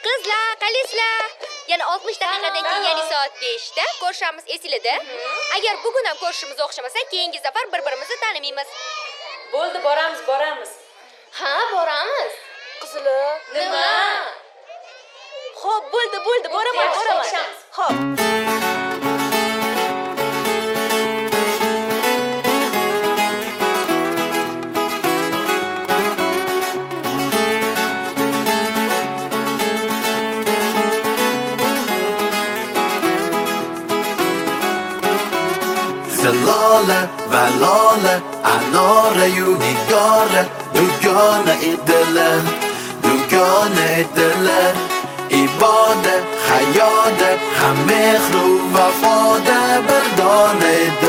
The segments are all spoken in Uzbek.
Qizlar, qalaysizlar? Yana 60 daqiqadan keyin, ya'ni soat 5 da ko'rishamiz, esinglarda? Agar bugun ham ko'rishimiz o'xshamasa, keyingi safar bir-birimizni tanimaymiz. Bo'ldi, boramiz. Ha, boramiz. Qizilar, Nima? Xo'p, bo'ldi, boraman. Xo'p. Lola va Lola, Anora yu Nigora, dugona edilar, ibodat, hayodat, ham mehru vafoda bir dona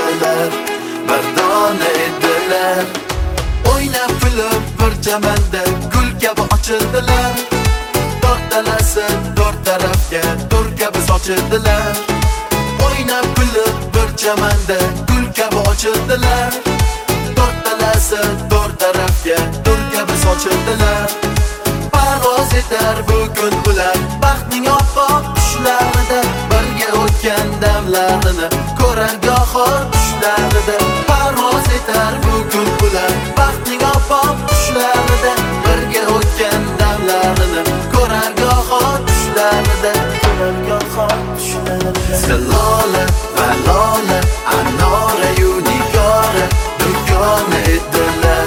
edilar. O'ynab kulib bir chamanda gul kabi ochildilar, to'rtalasi to'rt tarafga tur kabi sochildilar. O'ynab kulib bir chamanda gul kabi ochildilar, to'rtalasi to'rt tarafga tur kabi sochildilar. Parvoz etar bugun ular baxtning oppoq tushlarida, birga o'tgan damlarini ko'rar goho tushlarida. Parvoz etar bugun ular baxtning oppoq tushlarida, birga o'tgan damlarini ko'rar goho tushlarida. Lola va Lola, Anora yu Nigora, dugona edilar,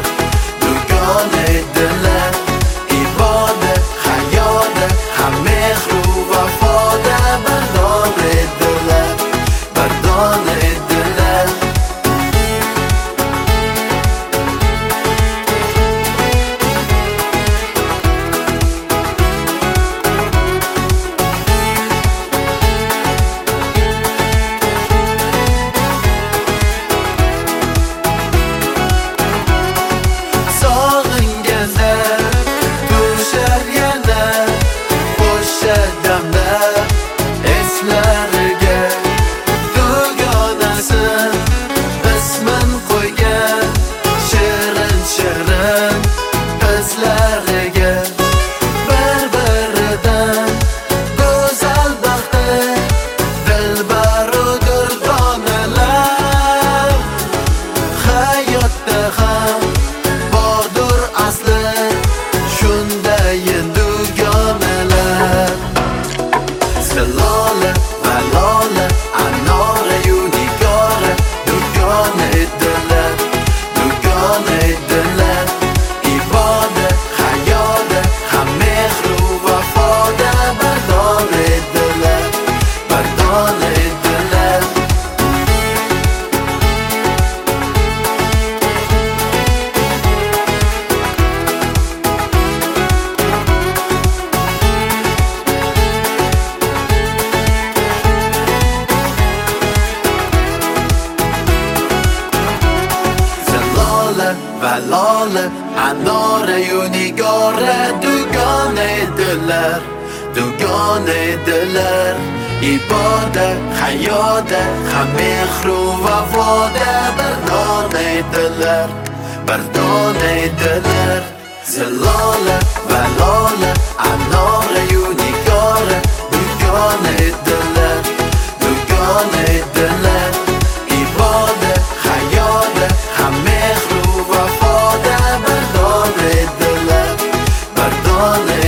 ibodat, hayodat, ham mehru vafoda bir dona edilar. Lola, Anora yu Nigora, dugona edilar, ibodat, hayodat, ham mehru vafoda bir dona edilar. Lola va Lola, Anora yu Nigora, dugona edilar, ibodat, hayodat, ham mehru vafoda bir dona edilar.